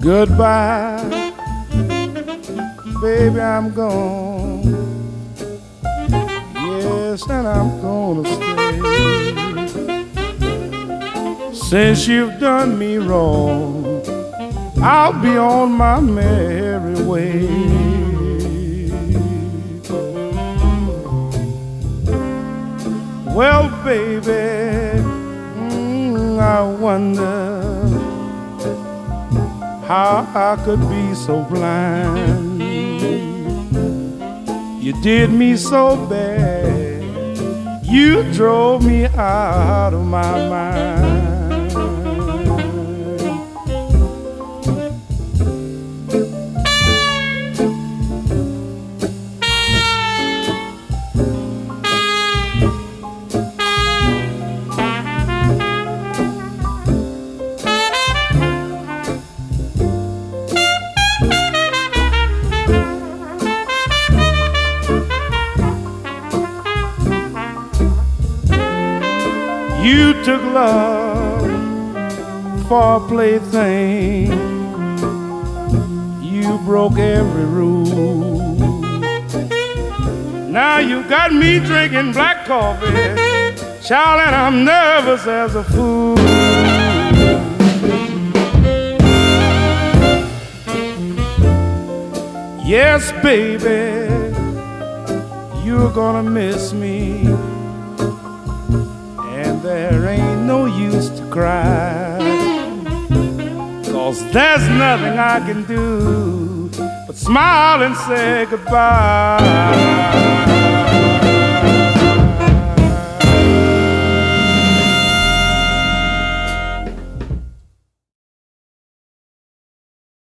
Goodbye, baby, I'm gone. Yes, and I'm gonna stay. Since you've done me wrong, I'll be on my merry way. Well, baby, I wonder how I could be so blind. You did me so bad, you drove me out of my mind. You took love for a plaything. You broke every rule. Now you got me drinking black coffee, child, and I'm nervous as a fool. Yes, baby, you're gonna miss me, and there ain't no use to cry, 'cause there's nothing I can do but smile and say goodbye.